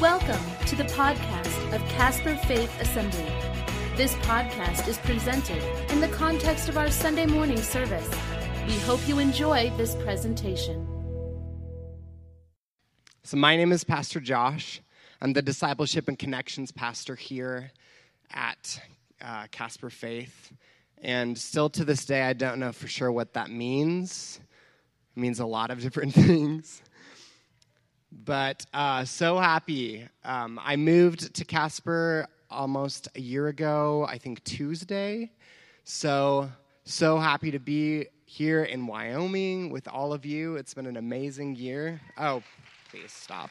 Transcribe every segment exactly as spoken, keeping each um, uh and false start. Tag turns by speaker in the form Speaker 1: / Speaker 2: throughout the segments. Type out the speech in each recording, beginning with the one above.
Speaker 1: Welcome to the podcast of Casper Faith Assembly. This podcast is presented in the context of our Sunday morning service. We hope you enjoy this presentation.
Speaker 2: So my name is Pastor Josh. I'm the Discipleship and Connections pastor here at uh, Casper Faith. And still to this day, I don't know for sure what that means. It means a lot of different things. But uh, so happy. Um, I moved to Casper almost a year ago, I think Tuesday. So, so happy to be here in Wyoming with all of you. It's been an amazing year. Oh, please stop.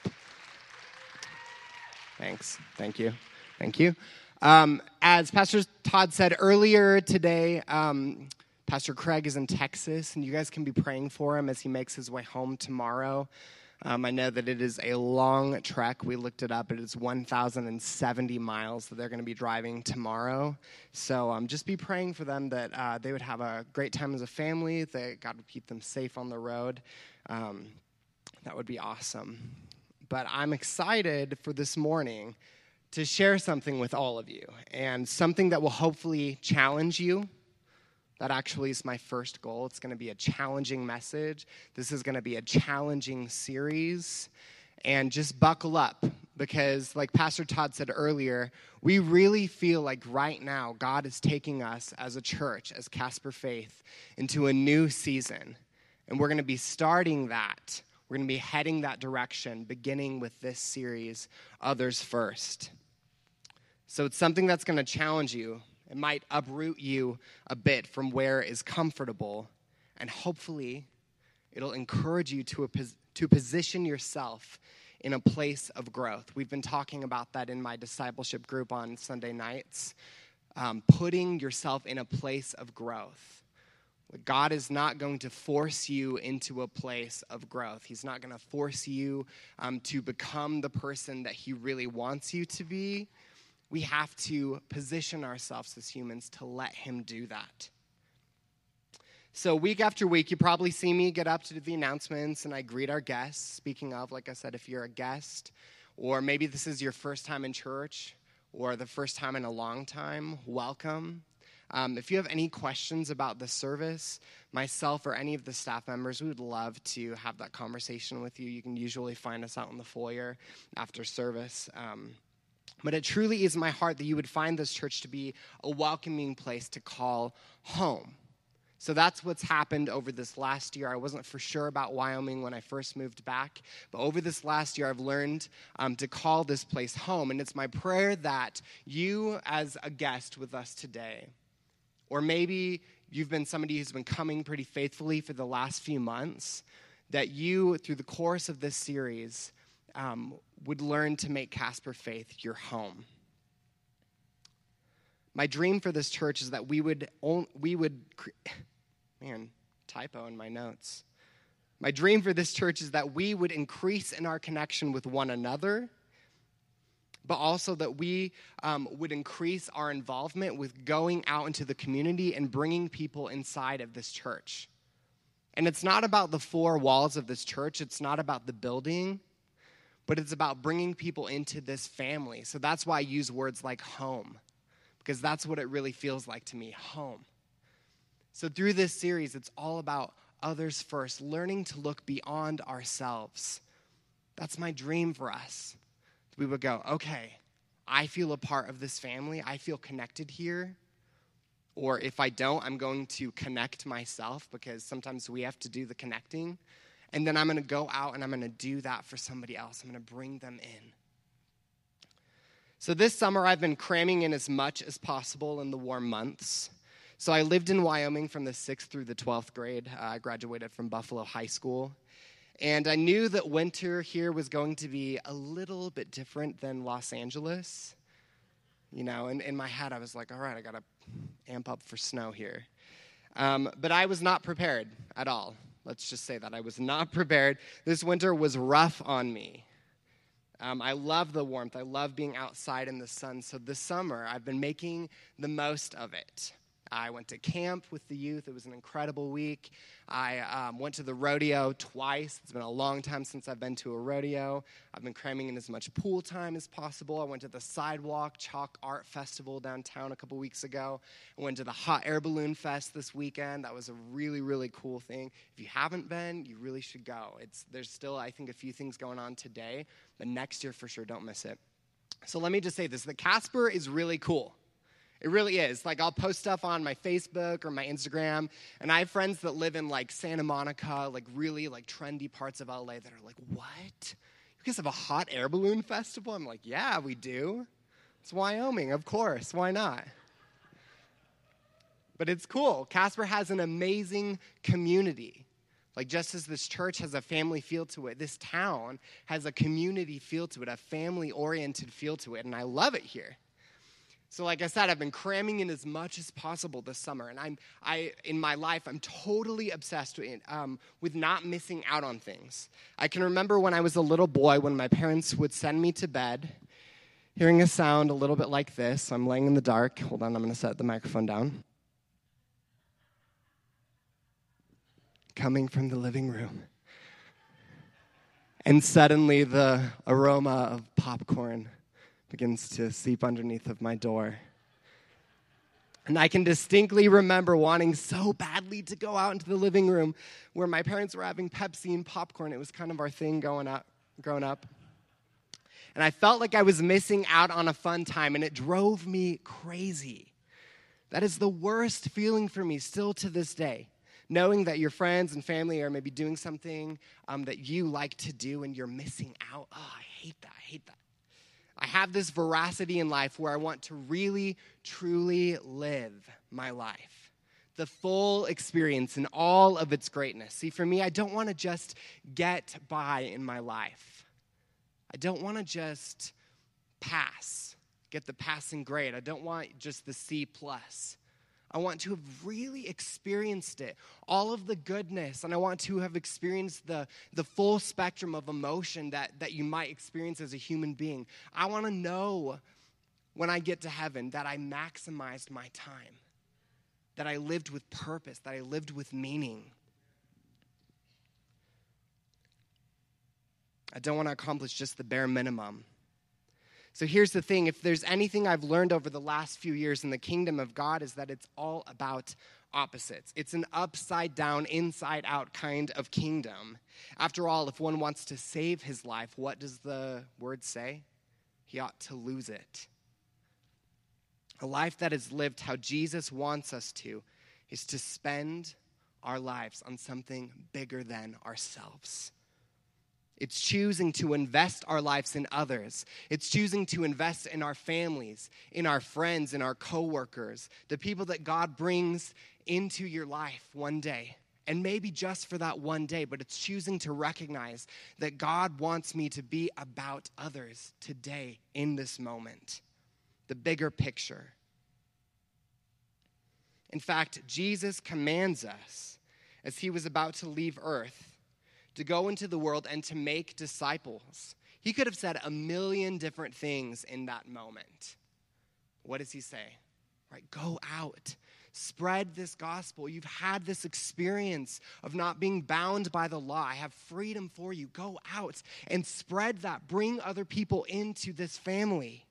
Speaker 2: Thanks. Thank you. Thank you. Um, as Pastor Todd said earlier today, um, Pastor Craig is in Texas, and you guys can be praying for him as he makes his way home tomorrow. Um, I know that it is a long trek. We looked it up. It is one thousand seventy miles that they're going to be driving tomorrow. So um, just be praying for them that uh, they would have a great time as a family, that God would keep them safe on the road. Um, that would be awesome. But I'm excited for this morning to share something with all of you, and something that will hopefully challenge you. That actually is my first goal. It's going to be a challenging message. This is going to be a challenging series. And just buckle up, because like Pastor Todd said earlier, we really feel like right now God is taking us as a church, as Casper Faith, into a new season. And we're going to be starting that. We're going to be heading that direction, beginning with this series, Others First. So it's something that's going to challenge you. It might uproot you a bit from where is comfortable, and hopefully it'll encourage you to, a, to position yourself in a place of growth. We've been talking about that in my discipleship group on Sunday nights, um, putting yourself in a place of growth. God is not going to force you into a place of growth. He's not going to force you um, to become the person that he really wants you to be. We have to position ourselves as humans to let him do that. So week after week, you probably see me get up to the announcements and I greet our guests. Speaking of, like I said, if you're a guest, or maybe this is your first time in church, or the first time in a long time, welcome. Um, if you have any questions about the service, myself or any of the staff members, we would love to have that conversation with you. You can usually find us out in the foyer after service. Um, But it truly is my heart that you would find this church to be a welcoming place to call home. So that's what's happened over this last year. I wasn't for sure about Wyoming when I first moved back, but over this last year, I've learned um, to call this place home. And it's my prayer that you, as a guest with us today, or maybe you've been somebody who's been coming pretty faithfully for the last few months, that you, through the course of this series, um, would learn to make Casper Faith your home. My dream for this church is that we would, we would, man, typo in my notes. My dream for this church is that we would increase in our connection with one another, but also that we um, would increase our involvement with going out into the community and bringing people inside of this church. And it's not about the four walls of this church. It's not about the building. But it's about bringing people into this family. So that's why I use words like home, because that's what it really feels like to me, home. So through this series, it's all about others first, learning to look beyond ourselves. That's my dream for us. We would go, okay, I feel a part of this family. I feel connected here. Or if I don't, I'm going to connect myself, because sometimes we have to do the connecting. And then I'm going to go out and I'm going to do that for somebody else. I'm going to bring them in. So this summer, I've been cramming in as much as possible in the warm months. So I lived in Wyoming from the sixth through the twelfth grade. Uh, I graduated from Buffalo High School. And I knew that winter here was going to be a little bit different than Los Angeles. You know, in, in my head, I was like, all right, I got to amp up for snow here. Um, but I was not prepared at all. Let's just say that I was not prepared. This winter was rough on me. Um, I love the warmth. I love being outside in the sun. So this summer, I've been making the most of it. I went to camp with the youth. It was an incredible week. I um, went to the rodeo twice. It's been a long time since I've been to a rodeo. I've been cramming in as much pool time as possible. I went to the Sidewalk Chalk Art Festival downtown a couple weeks ago. I went to the Hot Air Balloon Fest this weekend. That was a really, really cool thing. If you haven't been, you really should go. It's There's still, I think, a few things going on today, but next year for sure, don't miss it. So let me just say this. The Casper is really cool. It really is. Like, I'll post stuff on my Facebook or my Instagram, and I have friends that live in, like, Santa Monica, like, really, like, trendy parts of L A that are like, what? You guys have a hot air balloon festival? I'm like, yeah, we do. It's Wyoming, of course. Why not? But it's cool. Casper has an amazing community. Like, just as this church has a family feel to it, this town has a community feel to it, a family-oriented feel to it, and I love it here. So like I said, I've been cramming in as much as possible this summer, and I'm, I, in my life, I'm totally obsessed with, um, with not missing out on things. I can remember when I was a little boy, when my parents would send me to bed, hearing a sound a little bit like this. I'm laying in the dark. Hold on, I'm going to set the microphone down. Coming from the living room. And suddenly the aroma of popcorn begins to seep underneath of my door. And I can distinctly remember wanting so badly to go out into the living room where my parents were having Pepsi and popcorn. It was kind of our thing going up, growing up. And I felt like I was missing out on a fun time, and it drove me crazy. That is the worst feeling for me still to this day, knowing that your friends and family are maybe doing something um, that you like to do and you're missing out. Oh, I hate that. I hate that. I have this veracity in life where I want to really, truly live my life. The full experience in all of its greatness. See, for me, I don't want to just get by in my life. I don't want to just pass, get the passing grade. I don't want just the C plus. I want to have really experienced it, all of the goodness, and I want to have experienced the, the full spectrum of emotion that, that you might experience as a human being. I want to know when I get to heaven that I maximized my time, that I lived with purpose, that I lived with meaning. I don't want to accomplish just the bare minimum. So here's the thing, if there's anything I've learned over the last few years in the kingdom of God is that it's all about opposites. It's an upside down, inside out kind of kingdom. After all, if one wants to save his life, what does the word say? He ought to lose it. A life that is lived how Jesus wants us to is to spend our lives on something bigger than ourselves. It's choosing to invest our lives in others. It's choosing to invest in our families, in our friends, in our coworkers, the people that God brings into your life one day. And maybe just for that one day, but it's choosing to recognize that God wants me to be about others today in this moment. The bigger picture. In fact, Jesus commands us as he was about to leave earth to go into the world and to make disciples. He could have said a million different things in that moment. What does he say? Right, go out. Spread this gospel. You've had this experience of not being bound by the law. I have freedom for you. Go out and spread that. Bring other people into this family.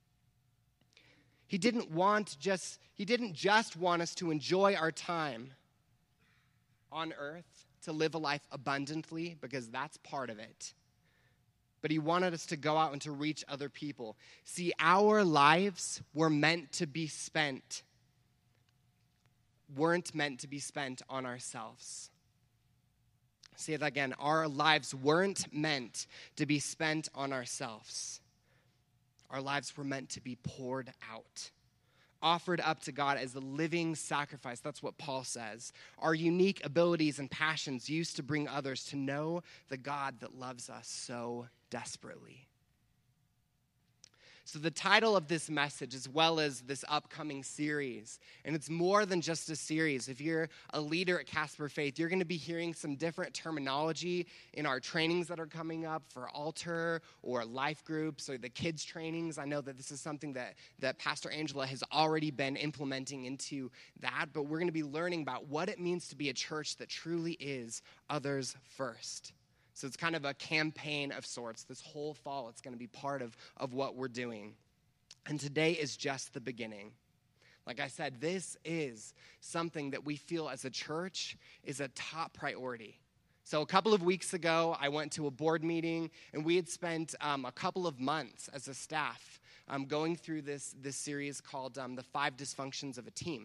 Speaker 2: He didn't want just, he didn't just want us to enjoy our time on earth, to live a life abundantly, because that's part of it. But he wanted us to go out and to reach other people. See, our lives were meant to be spent, weren't meant to be spent on ourselves. Say that again. Our lives weren't meant to be spent on ourselves. Our lives were meant to be poured out, offered up to God as a living sacrifice. That's what Paul says. Our unique abilities and passions used to bring others to know the God that loves us so desperately. So the title of this message, as well as this upcoming series, and it's more than just a series. If you're a leader at Casper Faith, you're going to be hearing some different terminology in our trainings that are coming up for altar or life groups or the kids' trainings. I know that this is something that, that Pastor Angela has already been implementing into that, but we're going to be learning about what it means to be a church that truly is others first. So it's kind of a campaign of sorts. This whole fall, it's going to be part of, of what we're doing. And today is just the beginning. Like I said, this is something that we feel as a church is a top priority. So a couple of weeks ago, I went to a board meeting, and we had spent um, a couple of months as a staff um, going through this, this series called um, The Five Dysfunctions of a Team.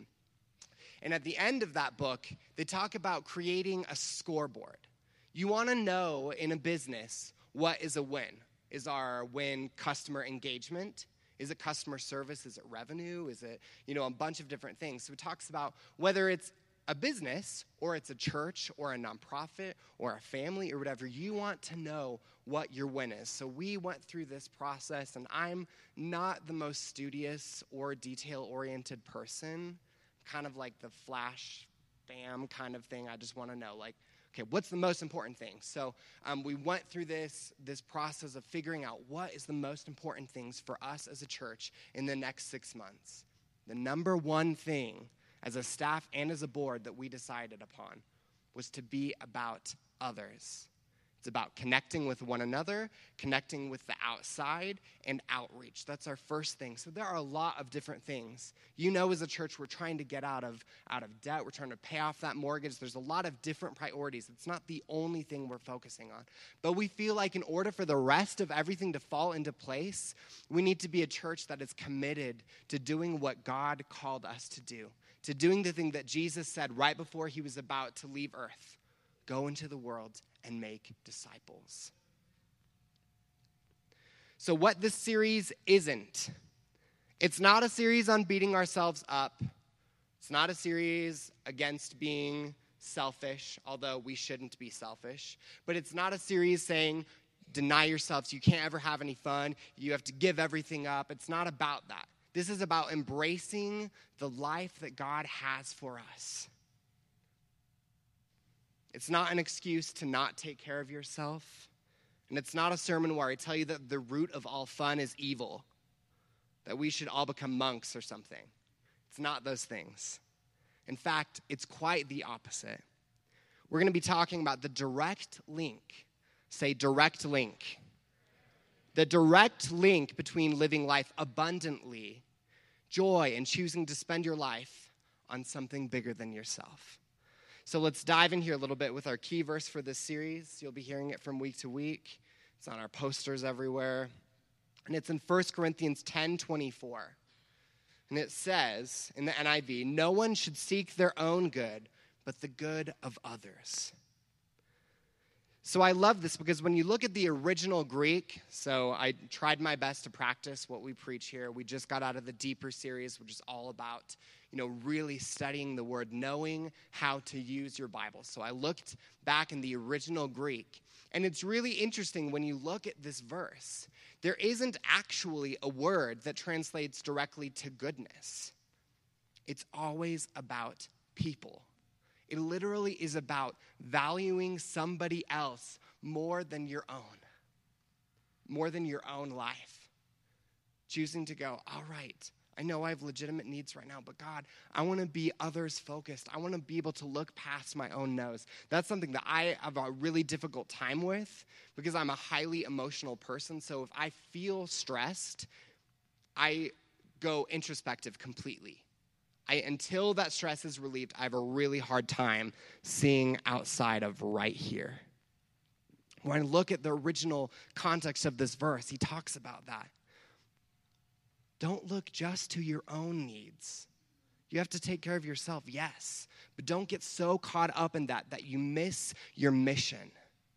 Speaker 2: And at the end of that book, they talk about creating a scoreboard. You want to know in a business, what is a win? Is our win customer engagement? Is it customer service? Is it revenue? Is it, you know, a bunch of different things? So it talks about whether it's a business or it's a church or a nonprofit or a family or whatever, you want to know what your win is. So we went through this process, and I'm not the most studious or detail-oriented person, kind of like the flash, bam kind of thing. I just want to know, like, okay, what's the most important thing? So um, we went through this, this process of figuring out what is the most important things for us as a church in the next six months. The number one thing as a staff and as a board that we decided upon was to be about others. It's about connecting with one another, connecting with the outside, and outreach. That's our first thing. So there are a lot of different things. You know, as a church, we're trying to get out of, out of debt. We're trying to pay off that mortgage. There's a lot of different priorities. It's not the only thing we're focusing on. But we feel like in order for the rest of everything to fall into place, we need to be a church that is committed to doing what God called us to do, to doing the thing that Jesus said right before he was about to leave earth. Go into the world and make disciples. So what this series isn't, it's not a series on beating ourselves up. It's not a series against being selfish, although we shouldn't be selfish. But it's not a series saying, deny yourself so you can't ever have any fun. You have to give everything up. It's not about that. This is about embracing the life that God has for us. It's not an excuse to not take care of yourself. And it's not a sermon where I tell you that the root of all fun is evil, that we should all become monks or something. It's not those things. In fact, it's quite the opposite. We're going to be talking about the direct link. Say direct link. The direct link between living life abundantly, joy, and choosing to spend your life on something bigger than yourself. So let's dive in here a little bit with our key verse for this series. You'll be hearing it from week to week. It's on our posters everywhere. And it's in First Corinthians ten twenty-four. And it says in the N I V, no one should seek their own good, but the good of others. So I love this because when you look at the original Greek, so I tried my best to practice what we preach here. We just got out of the Deeper series, which is all about, you know, really studying the word, knowing how to use your Bible. So I looked back in the original Greek, and it's really interesting when you look at this verse. There isn't actually a word that translates directly to goodness. It's always about people. It literally is about valuing somebody else more than your own, more than your own life. Choosing to go, all right, I know I have legitimate needs right now, but God, I want to be others focused. I want to be able to look past my own nose. That's something that I have a really difficult time with because I'm a highly emotional person. So if I feel stressed, I go introspective completely. I, until that stress is relieved, I have a really hard time seeing outside of right here. When I look at the original context of this verse, he talks about that. Don't look just to your own needs. You have to take care of yourself, yes, but don't get so caught up in that that you miss your mission.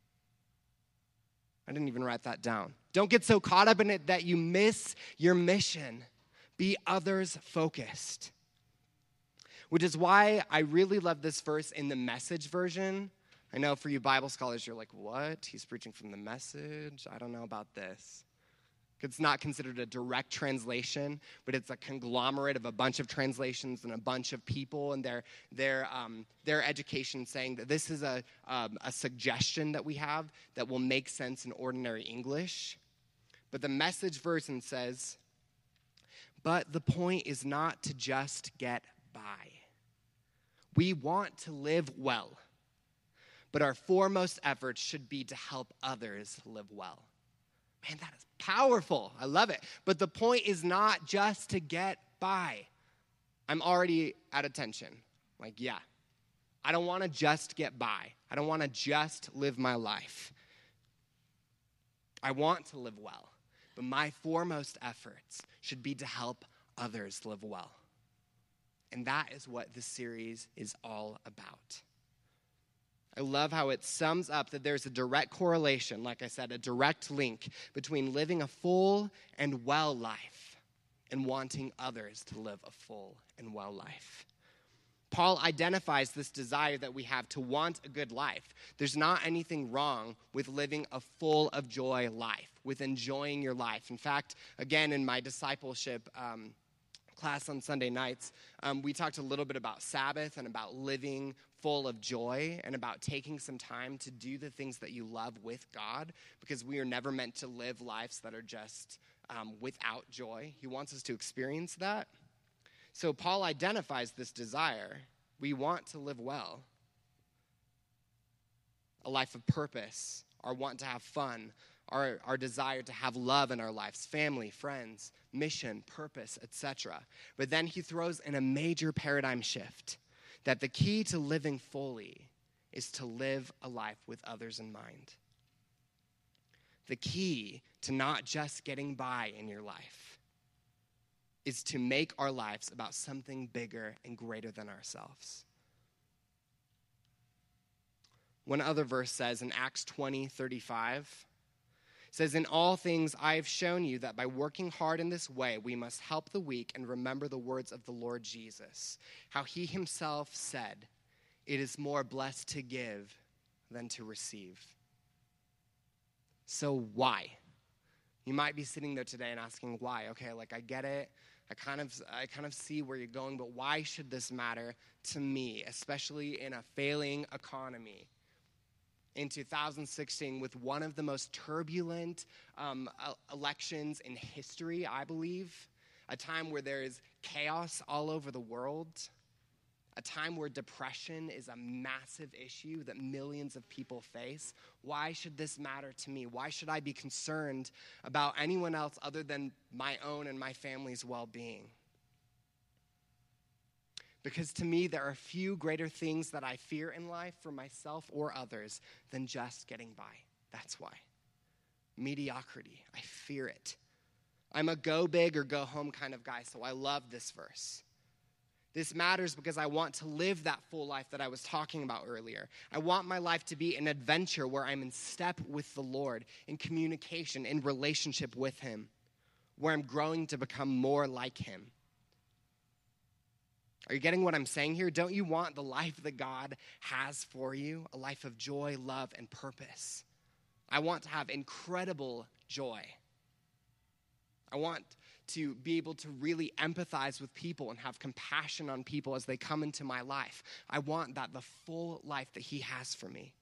Speaker 2: I didn't even write that down. Don't get so caught up in it that you miss your mission. Be others focused. Which is why I really love this verse in the Message version. I know for you Bible scholars, you're like, what? He's preaching from the Message? I don't know about this. It's not considered a direct translation, but it's a conglomerate of a bunch of translations and a bunch of people and their their um, their education saying that this is a um, a suggestion that we have that will make sense in ordinary English. But the Message version says, but the point is not to just get by. We want to live well, but our foremost efforts should be to help others live well. Man, that is powerful. I love it. But the point is not just to get by. I'm already at attention. Like, yeah, I don't want to just get by. I don't want to just live my life. I want to live well. But my foremost efforts should be to help others live well. And that is what this series is all about. I love how it sums up that there's a direct correlation, like I said, a direct link between living a full and well life and wanting others to live a full and well life. Paul identifies this desire that we have to want a good life. There's not anything wrong with living a full of joy life, with enjoying your life. In fact, again, in my discipleship um, class on Sunday nights, um, we talked a little bit about Sabbath and about living full of joy and about taking some time to do the things that you love with God, because we are never meant to live lives that are just um, without joy. He wants us to experience that. So Paul identifies this desire. We want to live well, a life of purpose, our want to have fun, our, our desire to have love in our lives, family, friends, mission, purpose, et cetera. But then he throws in a major paradigm shift, that the key to living fully is to live a life with others in mind. The key to not just getting by in your life is to make our lives about something bigger and greater than ourselves. One other verse says in Acts twenty thirty-five, it says, in all things I have shown you that by working hard in this way, we must help the weak and remember the words of the Lord Jesus, how he himself said, it is more blessed to give than to receive. So why? You might be sitting there today and asking why. Okay, like I get it. I kind of I kind of see where you're going, but why should this matter to me, especially in a failing economy? In two thousand sixteen, with one of the most turbulent um, elections in history, I believe, a time where there is chaos all over the world, a time where depression is a massive issue that millions of people face. Why should this matter to me? Why should I be concerned about anyone else other than my own and my family's well-being? Because to me, there are few greater things that I fear in life for myself or others than just getting by. That's why. Mediocrity. I fear it. I'm a go big or go home kind of guy, so I love this verse. This matters because I want to live that full life that I was talking about earlier. I want my life to be an adventure where I'm in step with the Lord, in communication, in relationship with him, where I'm growing to become more like him. Are you getting what I'm saying here? Don't you want the life that God has for you? A life of joy, love, and purpose. I want to have incredible joy. I want to be able to really empathize with people and have compassion on people as they come into my life. I want that, the full life that he has for me.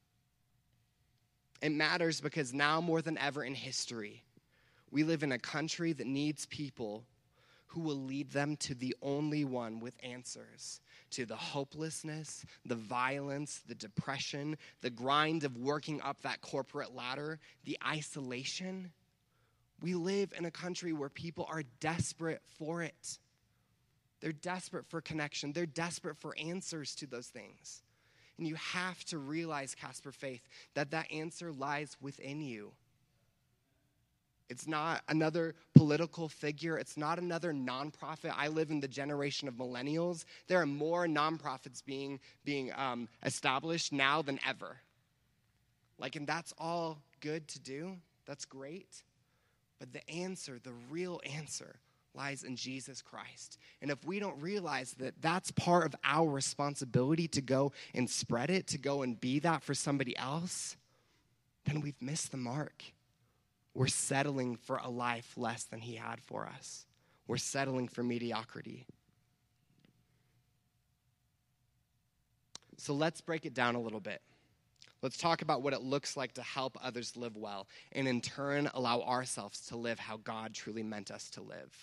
Speaker 2: It matters because now more than ever in history, we live in a country that needs people who will lead them to the only one with answers to the hopelessness, the violence, the depression, the grind of working up that corporate ladder, the isolation. We live in a country where people are desperate for it. They're desperate for connection. They're desperate for answers to those things. And you have to realize, Casper Faith, that that answer lies within you. It's not another political figure. It's not another nonprofit. I live in the generation of millennials. There are more nonprofits being, being um, established now than ever. Like, and that's all good to do. That's great. But the answer, the real answer, lies in Jesus Christ. And if we don't realize that that's part of our responsibility to go and spread it, to go and be that for somebody else, then we've missed the mark. we're settling for a life less than he had for us. We're settling for mediocrity. So let's break it down a little bit. Let's talk about what it looks like to help others live well, and in turn, allow ourselves to live how God truly meant us to live.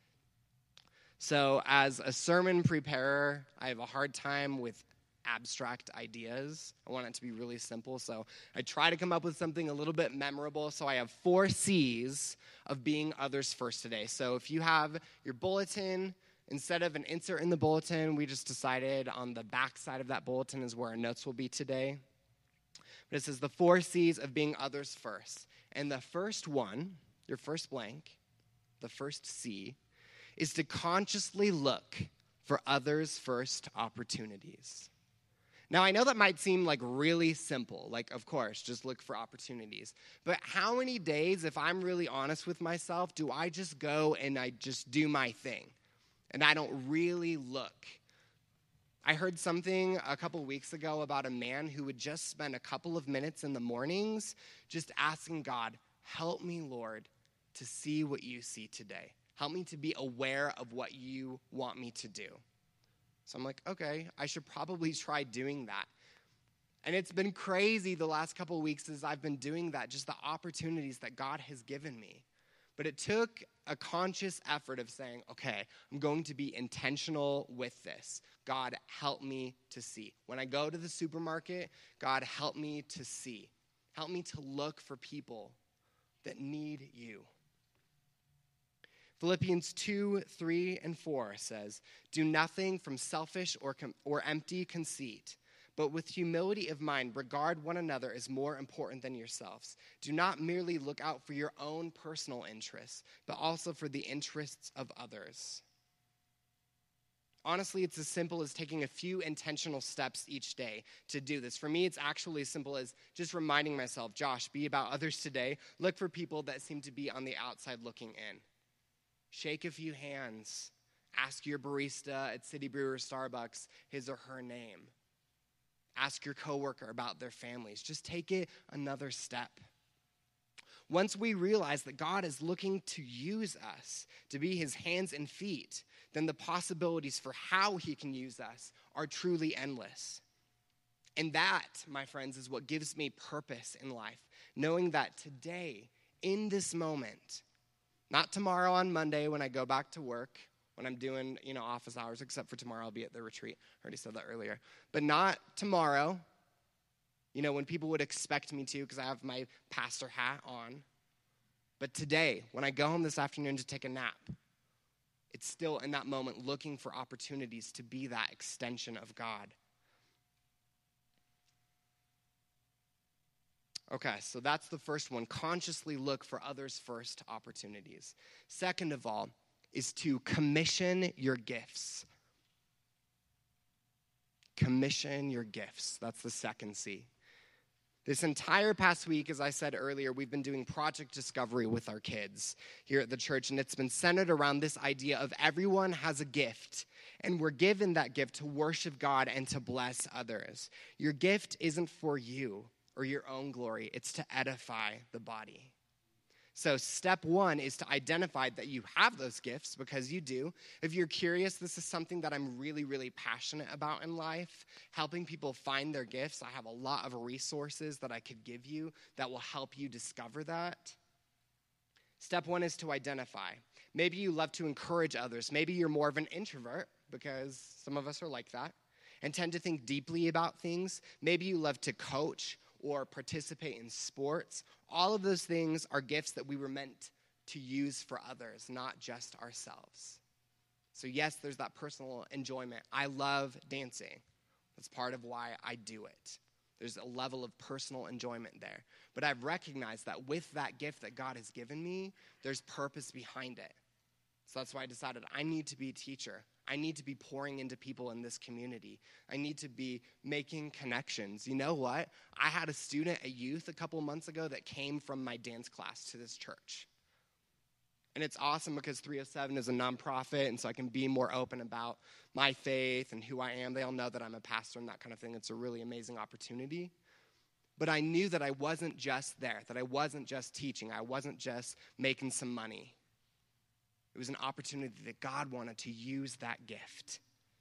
Speaker 2: So as a sermon preparer, I have a hard time with abstract ideas. I want it to be really simple, so I try to come up with something a little bit memorable. So I have four C's of being others first today. So if you have your bulletin, instead of an insert in the bulletin, we just decided on the back side of that bulletin is where our notes will be today. But it says the four C's of being others first. And the first one, your first blank, the first C, is to consciously look for others first opportunities. Now, I know that might seem like really simple, like, of course, just look for opportunities. But how many days, if I'm really honest with myself, do I just go and I just do my thing? And I don't really look. I heard something a couple weeks ago about a man who would just spend a couple of minutes in the mornings just asking God, help me, Lord, to see what you see today. Help me to be aware of what you want me to do. So I'm like, okay, I should probably try doing that. And it's been crazy the last couple of weeks as I've been doing that, just the opportunities that God has given me. But it took a conscious effort of saying, okay, I'm going to be intentional with this. God, help me to see. When I go to the supermarket, God, help me to see. Help me to look for people that need you. Philippians two, three, and four says, do nothing from selfish or, com- or empty conceit, but with humility of mind, regard one another as more important than yourselves. Do not merely look out for your own personal interests, but also for the interests of others. Honestly, it's as simple as taking a few intentional steps each day to do this. For me, it's actually as simple as just reminding myself, Josh, be about others today. Look for people that seem to be on the outside looking in. Shake a few hands. Ask your barista at City Brewer Starbucks his or her name. Ask your coworker about their families. Just take it another step. Once we realize that God is looking to use us to be his hands and feet, then the possibilities for how he can use us are truly endless. And that, my friends, is what gives me purpose in life. Knowing that today, in this moment, not tomorrow on Monday when I go back to work, when I'm doing, you know, office hours, except for tomorrow I'll be at the retreat. I already said that earlier. But not tomorrow, you know, when people would expect me to because I have my pastor hat on. But today, when I go home this afternoon to take a nap, it's still in that moment looking for opportunities to be that extension of God. Okay, so that's the first one. Consciously look for others' first opportunities. Second of all is to commission your gifts. Commission your gifts. That's the second C. This entire past week, as I said earlier, we've been doing Project Discovery with our kids here at the church, and it's been centered around this idea of everyone has a gift, and we're given that gift to worship God and to bless others. Your gift isn't for you or your own glory. It's to edify the body. So step one is to identify that you have those gifts, because you do. If you're curious, this is something that I'm really, really passionate about in life, helping people find their gifts. I have a lot of resources that I could give you that will help you discover that. Step one is to identify. Maybe you love to encourage others. Maybe you're more of an introvert, because some of us are like that, and tend to think deeply about things. Maybe you love to coach or participate in sports. All of those things are gifts that we were meant to use for others, not just ourselves. So yes, there's that personal enjoyment. I love dancing. That's part of why I do it. There's a level of personal enjoyment there. But I've recognized that with that gift that God has given me, there's purpose behind it. So that's why I decided I need to be a teacher. I need to be pouring into people in this community. I need to be making connections. You know what? I had a student at youth a couple months ago that came from my dance class to this church. And it's awesome because three oh seven is a nonprofit, and so I can be more open about my faith and who I am. They all know that I'm a pastor and that kind of thing. It's a really amazing opportunity. but I knew that I wasn't just there, that I wasn't just teaching, I wasn't just making some money. It was an opportunity that God wanted to use that gift.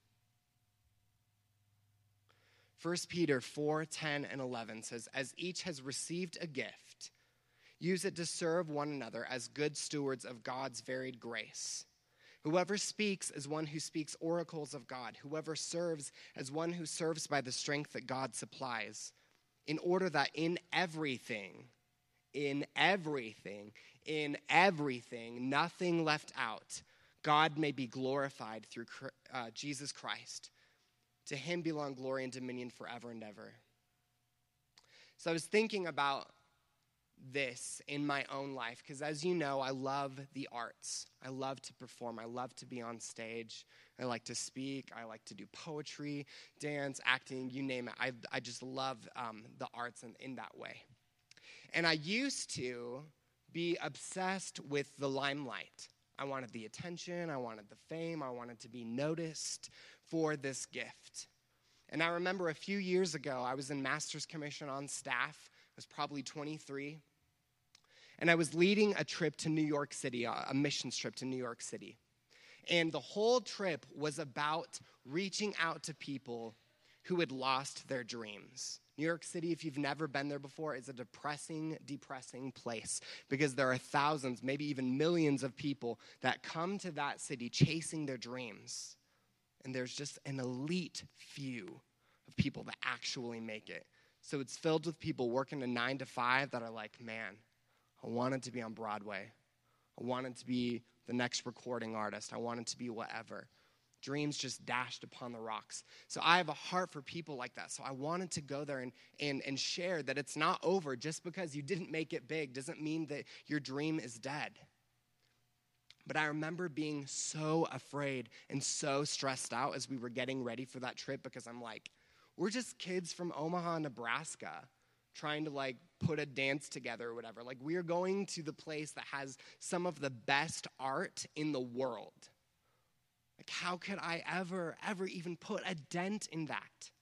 Speaker 2: First Peter four, ten, and eleven says, as each has received a gift, use it to serve one another as good stewards of God's varied grace. Whoever speaks as one who speaks oracles of God. Whoever serves as one who serves by the strength that God supplies, in order that in everything, in everything, in everything, nothing left out, God may be glorified through uh, Jesus Christ. To him belong glory and dominion forever and ever. So I was thinking about this in my own life, because as you know, I love the arts. I love to perform. I love to be on stage. I like to speak. I like to do poetry, dance, acting, you name it. I, I just love um, the arts in, in that way. And I used to be obsessed with the limelight. I wanted the attention. I wanted the fame. I wanted to be noticed for this gift. And I remember a few years ago, I was in Master's Commission on staff. I was probably twenty-three. And I was leading a trip to New York City, a missions trip to New York City. And the whole trip was about reaching out to people who had lost their dreams. New York City, if you've never been there before, is a depressing, depressing place because there are thousands, maybe even millions of people that come to that city chasing their dreams. And there's just an elite few of people that actually make it. So it's filled with people working a nine to five that are like, man, I wanted to be on Broadway. I wanted to be the next recording artist. I wanted to be whatever. Dreams just dashed upon the rocks. So I have a heart for people like that. So I wanted to go there and, and, and share that it's not over. Just because you didn't make it big doesn't mean that your dream is dead. But I remember being so afraid and so stressed out as we were getting ready for that trip because I'm like, we're just kids from Omaha, Nebraska, trying to like put a dance together or whatever. Like we are going to the place that has some of the best art in the world. Like how could I ever, ever even put a dent in that?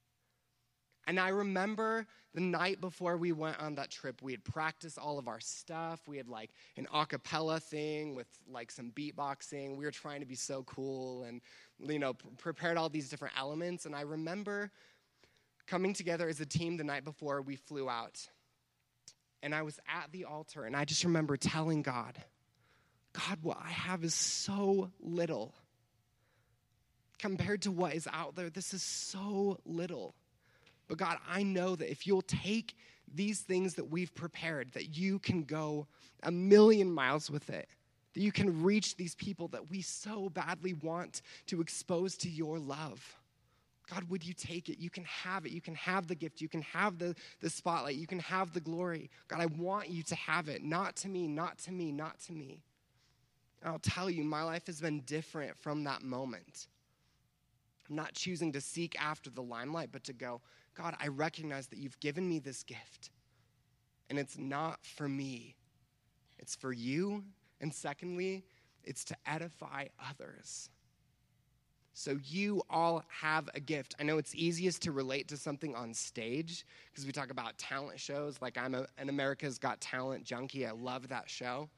Speaker 2: And I remember the night before we went on that trip, we had practiced all of our stuff. We had like an a cappella thing with like some beatboxing. We were trying to be so cool and, you know, p- prepared all these different elements. And I remember coming together as a team the night before we flew out. And I was at the altar, and I just remember telling God, God, what I have is so little. Compared to what is out there, this is so little. But God, I know that if you'll take these things that we've prepared, that you can go a million miles with it, that you can reach these people that we so badly want to expose to your love. God, would you take it? You can have it. You can have the gift. You can have the, the spotlight. You can have the glory. God, I want you to have it. Not to me, not to me, not to me. And I'll tell you, my life has been different from that moment. I'm not choosing to seek after the limelight, but to go, God, I recognize that you've given me this gift. And it's not for me. It's for you. And secondly, it's to edify others. So you all have a gift. I know it's easiest to relate to something on stage because we talk about talent shows. Like I'm a, an America's Got Talent junkie. I love that show.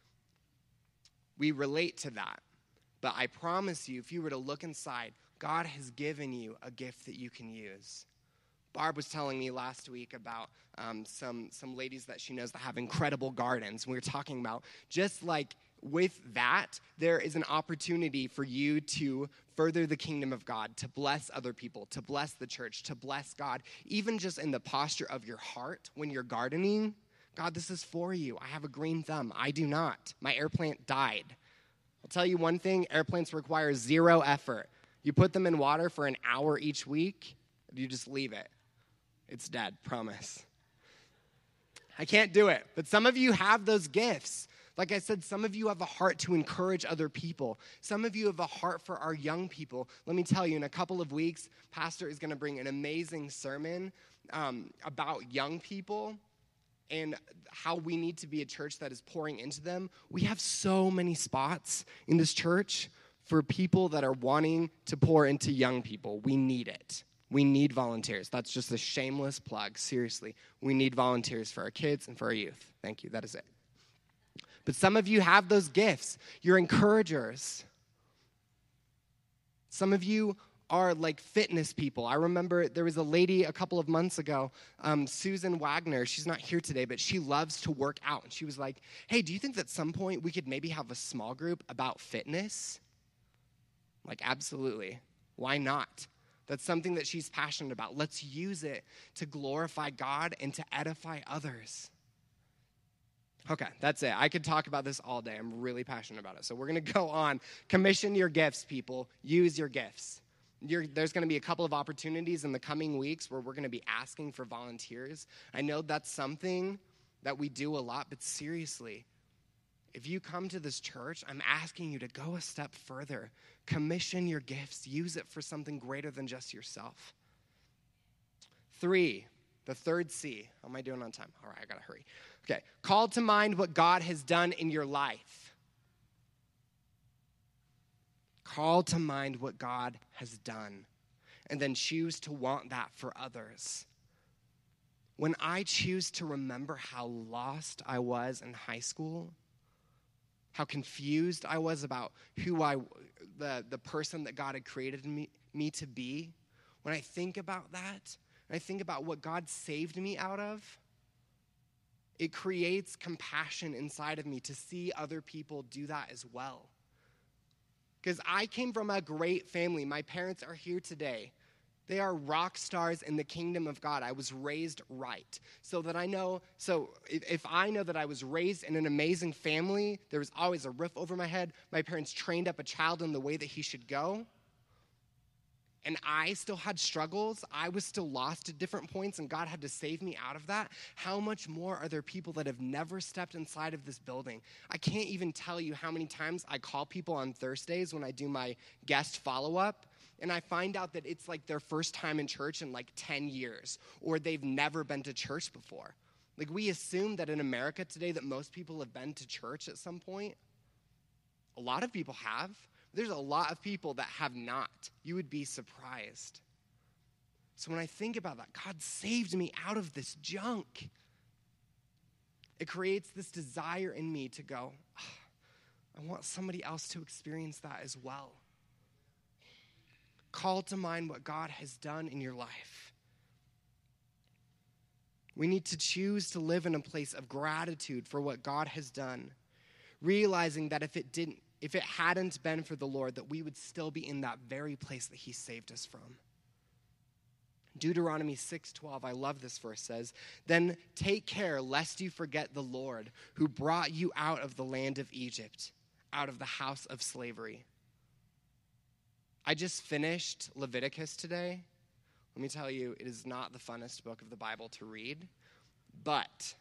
Speaker 2: We relate to that. But I promise you, if you were to look inside, God has given you a gift that you can use. Barb was telling me last week about um, some, some ladies that she knows that have incredible gardens. We were talking about just like with that, there is an opportunity for you to further the kingdom of God, to bless other people, to bless the church, to bless God, even just in the posture of your heart when you're gardening. God, this is for you. I have a green thumb. I do not. My air plant died. I'll tell you one thing, air plants require zero effort. You put them in water for an hour each week, you just leave it. It's dead, promise. I can't do it, but some of you have those gifts. Like I said, some of you have a heart to encourage other people. Some of you have a heart for our young people. Let me tell you, in a couple of weeks, Pastor is going to bring an amazing sermon um, about young people and how we need to be a church that is pouring into them. We have so many spots in this church for people that are wanting to pour into young people. We need it. We need volunteers. That's just a shameless plug. Seriously, we need volunteers for our kids and for our youth. Thank you. That is it. But some of you have those gifts. You're encouragers. Some of you are like fitness people. I remember there was a lady a couple of months ago, um, Susan Wagner. She's not here today, but she loves to work out. And she was like, hey, do you think that at some point we could maybe have a small group about fitness? Like, absolutely. Why not? That's something that she's passionate about. Let's use it to glorify God and to edify others. Okay, that's it. I could talk about this all day. I'm really passionate about it. So we're going to go on. Commission your gifts, people. Use your gifts. You're, there's going to be a couple of opportunities in the coming weeks where we're going to be asking for volunteers. I know that's something that we do a lot, but seriously, if you come to this church, I'm asking you to go a step further. Commission your gifts. Use it for something greater than just yourself. Three, the third C. How am I doing on time? All right, I got to hurry. Okay, call to mind what God has done in your life. Call to mind what God has done, and then choose to want that for others. When I choose to remember how lost I was in high school, how confused I was about who I, the, the person that God had created me, me to be, when I think about that, and I think about what God saved me out of, it creates compassion inside of me to see other people do that as well. Because I came from a great family. My parents are here today. They are rock stars in the kingdom of God. I was raised right. So that I know, so if, if I know that I was raised in an amazing family, there was always a roof over my head. My parents trained up a child in the way that he should go. And I still had struggles. I was still lost at different points, and God had to save me out of that. How much more are there people that have never stepped inside of this building? I can't even tell you how many times I call people on Thursdays when I do my guest follow-up, and I find out that it's like their first time in church in like ten years, or they've never been to church before. Like, we assume that in America today that most people have been to church at some point. A lot of people have. There's a lot of people that have not. You would be surprised. So when I think about that, God saved me out of this junk. It creates this desire in me to go, oh, I want somebody else to experience that as well. Call to mind what God has done in your life. We need to choose to live in a place of gratitude for what God has done, realizing that if it didn't, if it hadn't been for the Lord, that we would still be in that very place that he saved us from. Deuteronomy six twelve, I love this verse, says, then take care lest you forget the Lord who brought you out of the land of Egypt, out of the house of slavery. I just finished Leviticus today. Let me tell you, it is not the funnest book of the Bible to read, but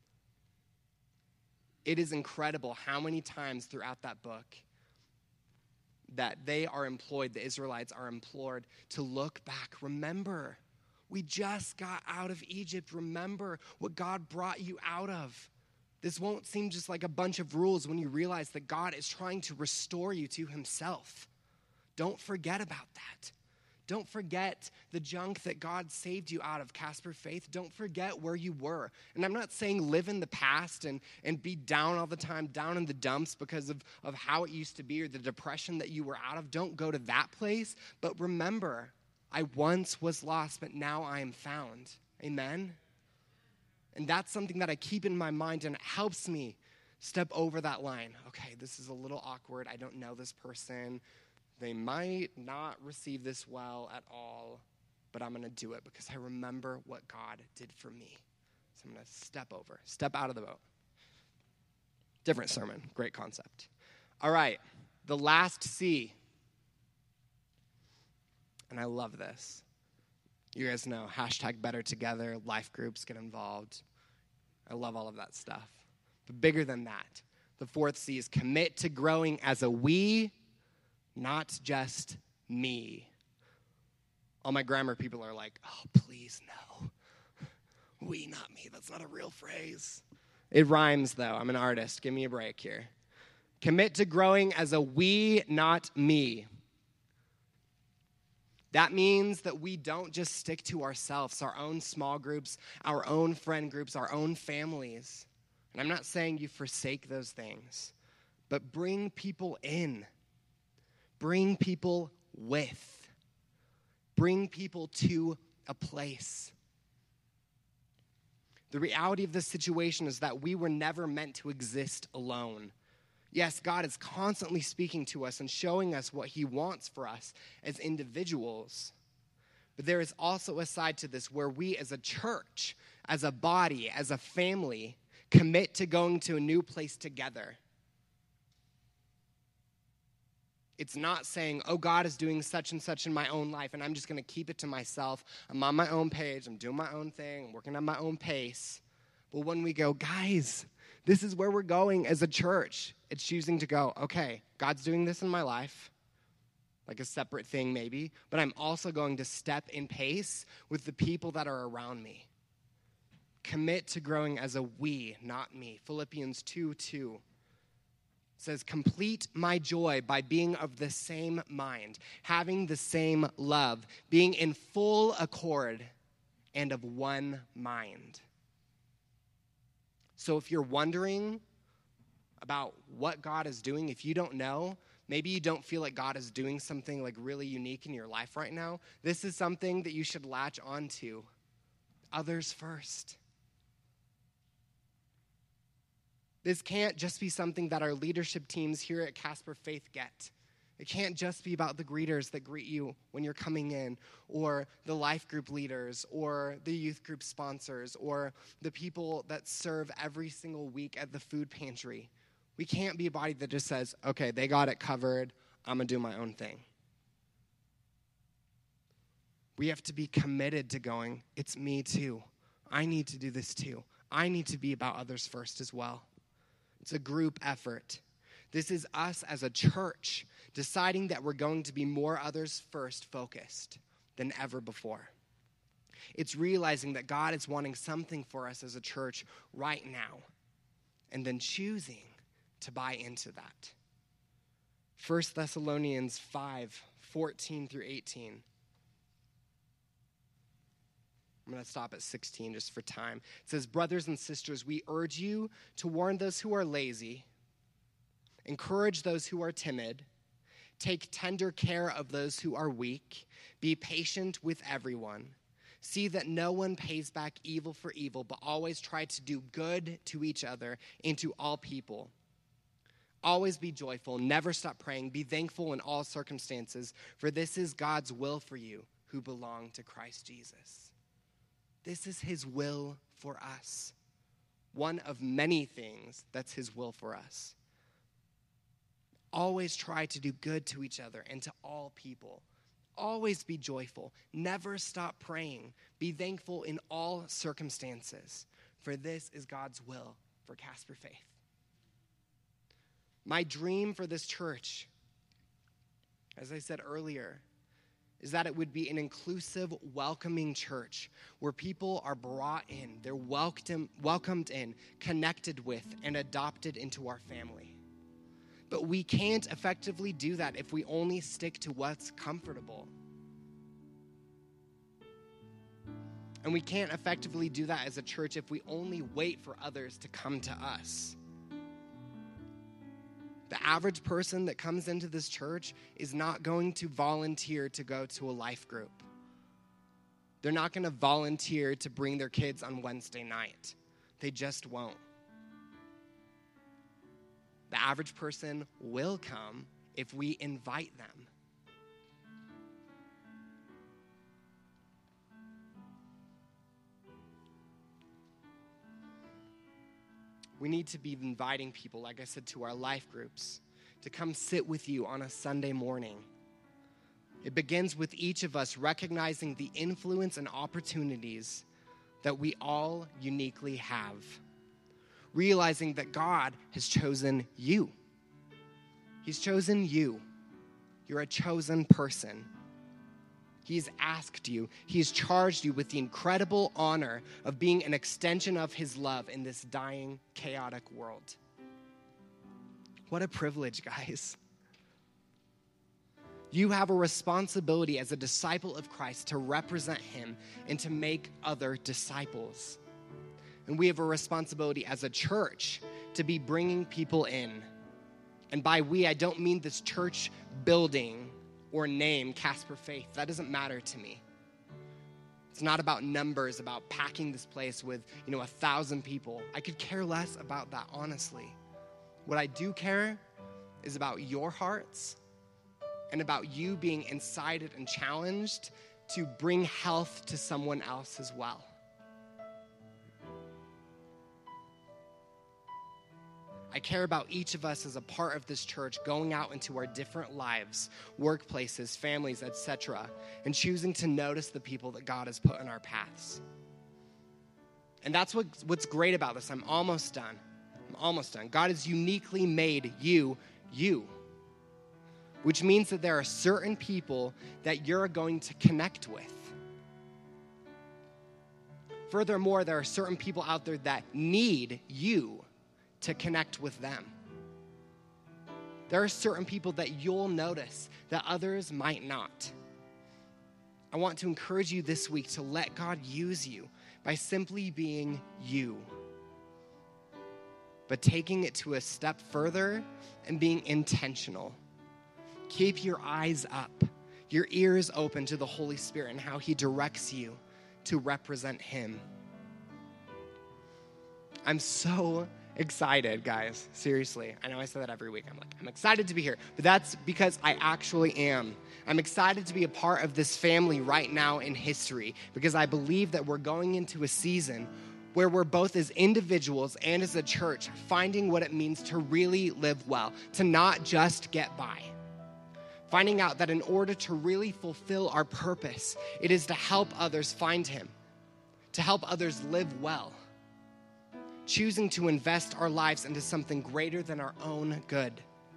Speaker 2: it is incredible how many times throughout that book that they are employed, the Israelites are implored to look back. Remember, we just got out of Egypt. Remember what God brought you out of. This won't seem just like a bunch of rules when you realize that God is trying to restore you to himself. Don't forget about that. Don't forget the junk that God saved you out of, Casper Faith. Don't forget where you were. And I'm not saying live in the past and, and be down all the time, down in the dumps because of, of how it used to be or the depression that you were out of. Don't go to that place. But remember, I once was lost, but now I am found. Amen? And that's something that I keep in my mind, and it helps me step over that line. Okay, this is a little awkward. I don't know this person. They might not receive this well at all, but I'm going to do it because I remember what God did for me. So I'm going to step over, step out of the boat. Different sermon, great concept. All right, the last C. And I love this. You guys know, hashtag better together, life groups get involved. I love all of that stuff. But bigger than that, the fourth C is commit to growing as a we, not just me. All my grammar people are like, oh, please no. We, not me. That's not a real phrase. It rhymes, though. I'm an artist. Give me a break here. Commit to growing as a we, not me. That means that we don't just stick to ourselves, our own small groups, our own friend groups, our own families. And I'm not saying you forsake those things, but bring people in. Bring people with. Bring people to a place. The reality of this situation is that we were never meant to exist alone. Yes, God is constantly speaking to us and showing us what he wants for us as individuals. But there is also a side to this where we as a church, as a body, as a family, commit to going to a new place together. It's not saying, oh, God is doing such and such in my own life, and I'm just going to keep it to myself. I'm on my own page. I'm doing my own thing. I'm working at my own pace. But when we go, guys, this is where we're going as a church, it's choosing to go, okay, God's doing this in my life, like a separate thing maybe, but I'm also going to step in pace with the people that are around me. Commit to growing as a we, not me. Philippians two two says, complete my joy by being of the same mind, having the same love, being in full accord and of one mind. So if you're wondering about what God is doing, if you don't know, maybe you don't feel like God is doing something like really unique in your life right now, this is something that you should latch onto. Others first. This can't just be something that our leadership teams here at Casper Faith get. It can't just be about the greeters that greet you when you're coming in, or the life group leaders, or the youth group sponsors, or the people that serve every single week at the food pantry. We can't be a body that just says, okay, they got it covered, I'm going to do my own thing. We have to be committed to going, it's me too. I need to do this too. I need to be about others first as well. It's a group effort. This is us as a church deciding that we're going to be more others first focused than ever before. It's realizing that God is wanting something for us as a church right now, and then choosing to buy into that. First Thessalonians five, fourteen through eighteen. I'm going to stop at sixteen just for time. It says, brothers and sisters, we urge you to warn those who are lazy, encourage those who are timid, take tender care of those who are weak, be patient with everyone. See that no one pays back evil for evil, but always try to do good to each other and to all people. Always be joyful, never stop praying, be thankful in all circumstances, for this is God's will for you who belong to Christ Jesus. This is his will for us. One of many things that's his will for us. Always try to do good to each other and to all people. Always be joyful. Never stop praying. Be thankful in all circumstances, for this is God's will for Casper Faith. My dream for this church, as I said earlier, is that it would be an inclusive, welcoming church where people are brought in, they're welcomed, welcomed in, connected with, and adopted into our family. But we can't effectively do that if we only stick to what's comfortable. And we can't effectively do that as a church if we only wait for others to come to us. The average person that comes into this church is not going to volunteer to go to a life group. They're not going to volunteer to bring their kids on Wednesday night. They just won't. The average person will come if we invite them. We need to be inviting people, like I said, to our life groups, to come sit with you on a Sunday morning. It begins with each of us recognizing the influence and opportunities that we all uniquely have. Realizing that God has chosen you. He's chosen you. You're a chosen person. He's asked you, he's charged you with the incredible honor of being an extension of his love in this dying, chaotic world. What a privilege, guys. You have a responsibility as a disciple of Christ to represent him and to make other disciples. And we have a responsibility as a church to be bringing people in. And by we, I don't mean this church building or name, Casper Faith. That doesn't matter to me. It's not about numbers, about packing this place with, you know, a thousand people. I could care less about that, honestly. What I do care is about your hearts and about you being incited and challenged to bring health to someone else as well. I care about each of us as a part of this church going out into our different lives, workplaces, families, et cetera, and choosing to notice the people that God has put in our paths. And that's what, what's great about this. I'm almost done. I'm almost done. God has uniquely made you, you, which means that there are certain people that you're going to connect with. Furthermore, there are certain people out there that need you to connect with them. There are certain people that you'll notice that others might not. I want to encourage you this week to let God use you by simply being you, but taking it to a step further and being intentional. Keep your eyes up, your ears open to the Holy Spirit and how he directs you to represent him. I'm so excited, guys. Seriously. I know I say that every week. I'm like, I'm excited to be here. But that's because I actually am. I'm excited to be a part of this family right now in history because I believe that we're going into a season where we're both as individuals and as a church finding what it means to really live well, to not just get by. Finding out that in order to really fulfill our purpose, it is to help others find him, to help others live well. Choosing to invest our lives into something greater than our own good.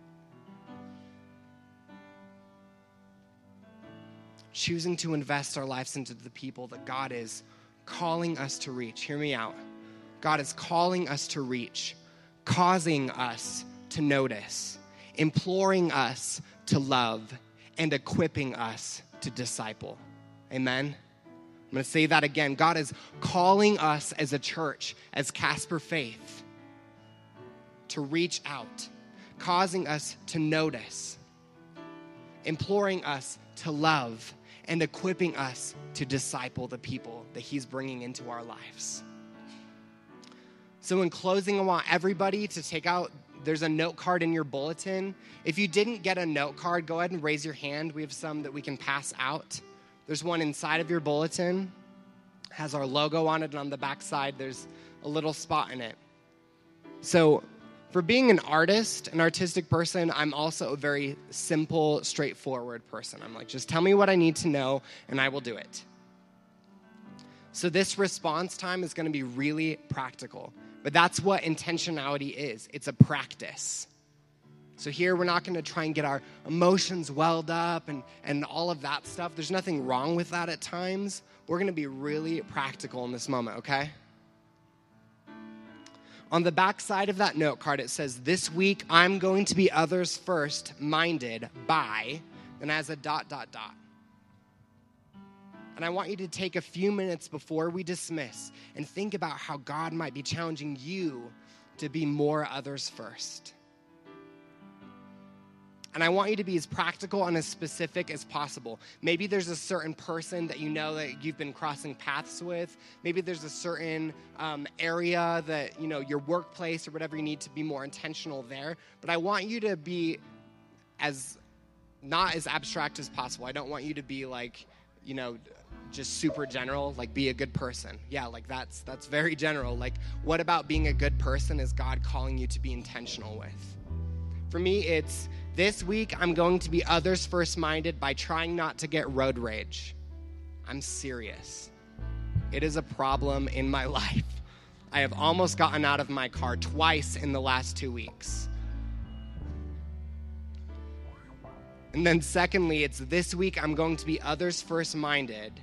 Speaker 2: Choosing to invest our lives into the people that God is calling us to reach. Hear me out. God is calling us to reach, causing us to notice, imploring us to love, and equipping us to disciple. Amen? I'm going to say that again. God is calling us as a church, as Casper Faith, to reach out, causing us to notice, imploring us to love, and equipping us to disciple the people that he's bringing into our lives. So in closing, I want everybody to take out, there's a note card in your bulletin. If you didn't get a note card, go ahead and raise your hand. We have some that we can pass out. There's one inside of your bulletin. It has our logo on it, and on the back side, there's a little spot in it. So for being an artist, an artistic person, I'm also a very simple, straightforward person. I'm like, just tell me what I need to know, and I will do it. So this response time is going to be really practical. But that's what intentionality is. It's a practice. So here we're not going to try and get our emotions welled up and, and all of that stuff. There's nothing wrong with that at times. We're going to be really practical in this moment, okay? On the back side of that note card, it says, this week I'm going to be others first minded by, and as a dot, dot, dot. And I want you to take a few minutes before we dismiss and think about how God might be challenging you to be more others first. And I want you to be as practical and as specific as possible. Maybe there's a certain person that you know that you've been crossing paths with. Maybe there's a certain um, area that, you know, your workplace or whatever, you need to be more intentional there. But I want you to be as, not as abstract as possible. I don't want you to be like, you know, just super general, like be a good person. Yeah, like that's that's very general. Like, what about being a good person is God calling you to be intentional with? For me, it's this week I'm going to be others first minded by trying not to get road rage. I'm serious. It is a problem in my life. I have almost gotten out of my car twice in the last two weeks. And then secondly, it's this week I'm going to be others first minded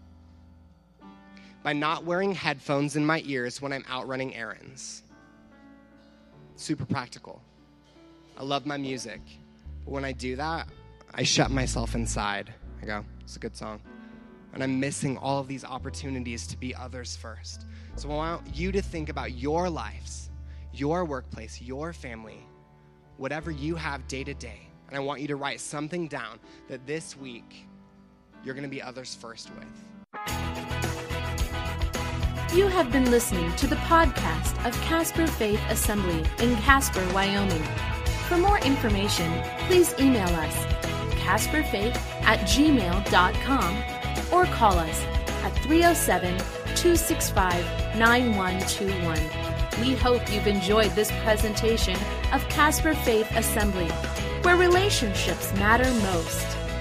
Speaker 2: by not wearing headphones in my ears when I'm out running errands. Super practical. I love my music. But when I do that, I shut myself inside. I go, it's a good song. And I'm missing all of these opportunities to be others first. So I want you to think about your lives, your workplace, your family, whatever you have day to day. And I want you to write something down that this week you're going to be others first with.
Speaker 1: You have been listening to the podcast of Casper Faith Assembly in Casper, Wyoming. For more information, please email us, casperfaith at gmail dot com, or call us at three oh seven, two six five, nine one two one. We hope you've enjoyed this presentation of Casper Faith Assembly, where relationships matter most.